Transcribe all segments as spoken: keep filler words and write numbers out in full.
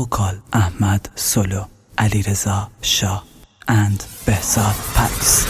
وکال احمد سولو، علیرضا شاه and بهزاد پاکس.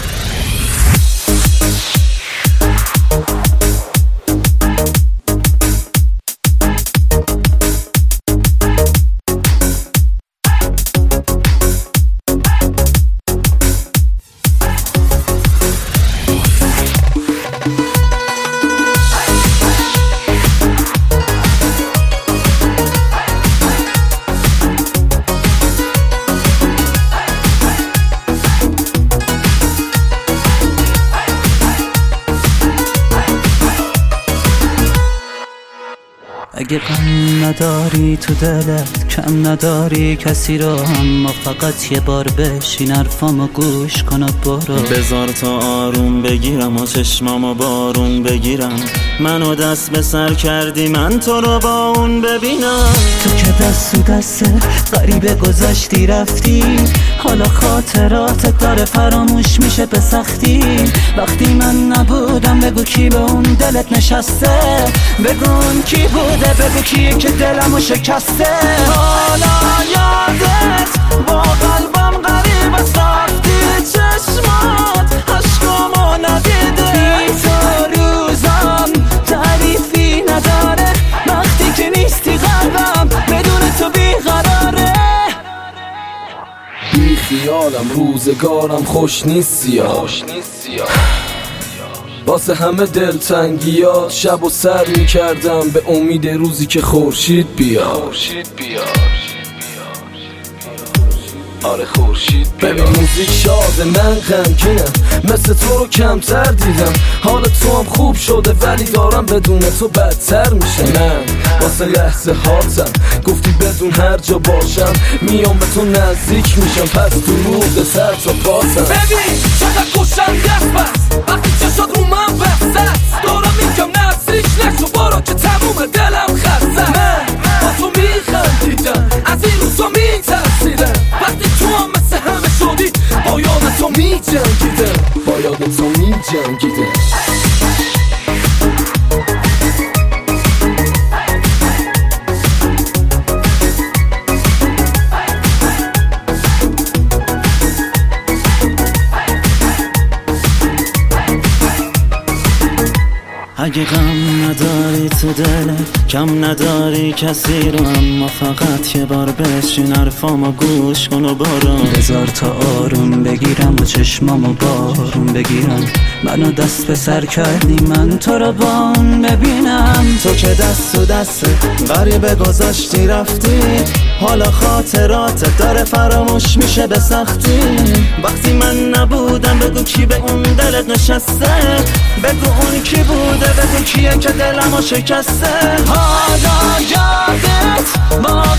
اگه غم نداری تو دلت، کم نداری کسی رو، اما فقط یه بار بشین حرفامو گوش کن و برو. بذار تا آروم بگیرم و چشمامو بارون بگیرم. منو دست به سر کردی من تو رو با اون ببینم. تو که دست و دست غریبه گذاشتی رفتی، حالا خاطراتت داره فراموش میشه به سختی. وقتی من نبودم بگو کی به اون دلت نشسته، بگو اون کی بوده، بگو کیه که دلمو شکسته. حالا یادت با قلبم غریب است، رفتی چشمات عشقامو ندیده. بی تو روزم تعریفی نداره، وقتی که نیستی قلبم بدون تو بیقراره. بی خیالم روزگارم خوش نیستیا، واسه همه دلتنگیات شب و سر میکردم به امید روزی که خورشید بیاد. آره خورشید بیاد. ببین موزیک شاده من غمگینم، مثل تو رو کمتر دیدم. حال تو هم خوب شده ولی دارم بدون تو بدتر میشه. من واسه لحظه هاتم گفتی بدون هر جا باشم میام به تو نزدیک میشم، پس تو روز سر تا پاسم. ببین چقدر خوشم دست بست وقتی چشات رو من بست، دارم میگم نزدیک نشو برو که تموم دلم خسته. من با تو میخندیدم از این روزا میترسیدم، وقتی تو هم مثل همه شدی با یاد تو میجنگیدم، با یاد تو میجنگیدم. اگه غم نداری تو دلت، کم نداری کسی رو، اما فقط یه بار بشین حرفامو گوش کن و برو. بذار تا آروم بگیرم و چشمامو بارون بگیرم. منو دست به سر کردی من تو رو با اون ببینم. تو که دست و دست غریبه گذاشتی رفتی، حالا خاطراتت داره فراموش میشه به سختی. وقتی من نبودم بگو کی به اون دلت نشسته، بگو اون کی بوده، بگو کیه که دلمو شکسته. حالا یادت با